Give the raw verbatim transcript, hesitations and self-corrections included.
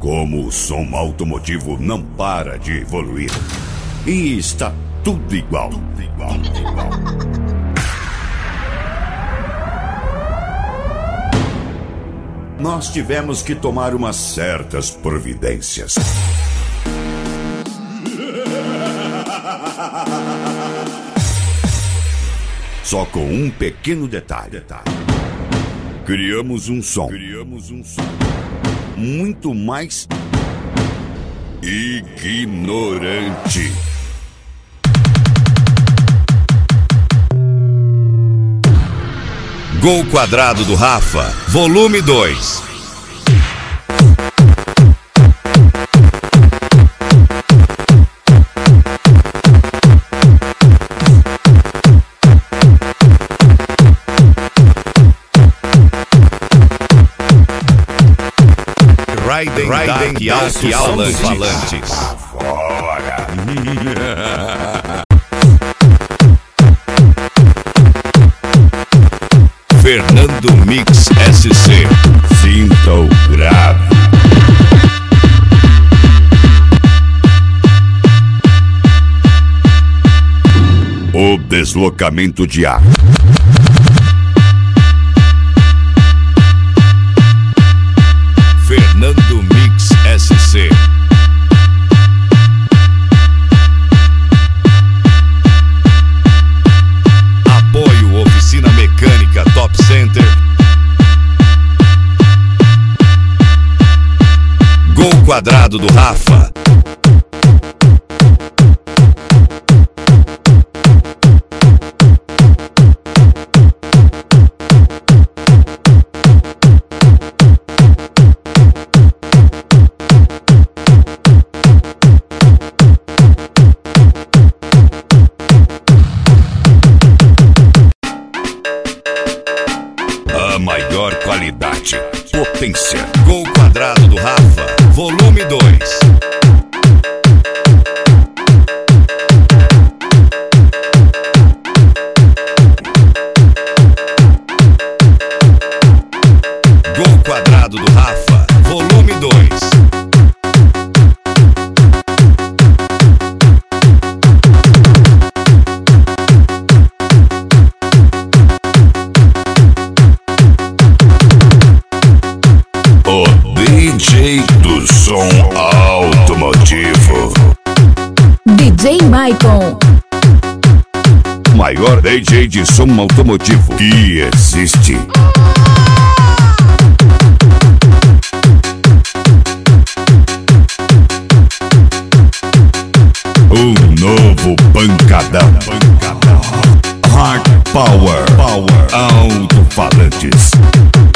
como o som automotivo não para de evoluir. E está tudo igual. Tudo igual, tudo igual. Nós tivemos que tomar umas certas providências. Só com um pequeno detalhe. Criamos um som. Criamos um som muito mais ignorante. Gol Quadrado do Rafa, volume dois. Raiden, Raiden e alto-falantes. Fernando Mix S C. Sinta o grave. O deslocamento de ar. Fernando Mix S C. Apoio Oficina Mecânica Top Center. Gol Quadrado do Rafa. A maior qualidade, potência. Gol Quadrado do Rafa, volume dois. Gol Quadrado do Rafa, volume dois. O D J do som automotivo. D J Maicon. Maior D J de som automotivo que existe. Um novo pancadão. Pancadão. Hard Power. Power. Alto-falantes.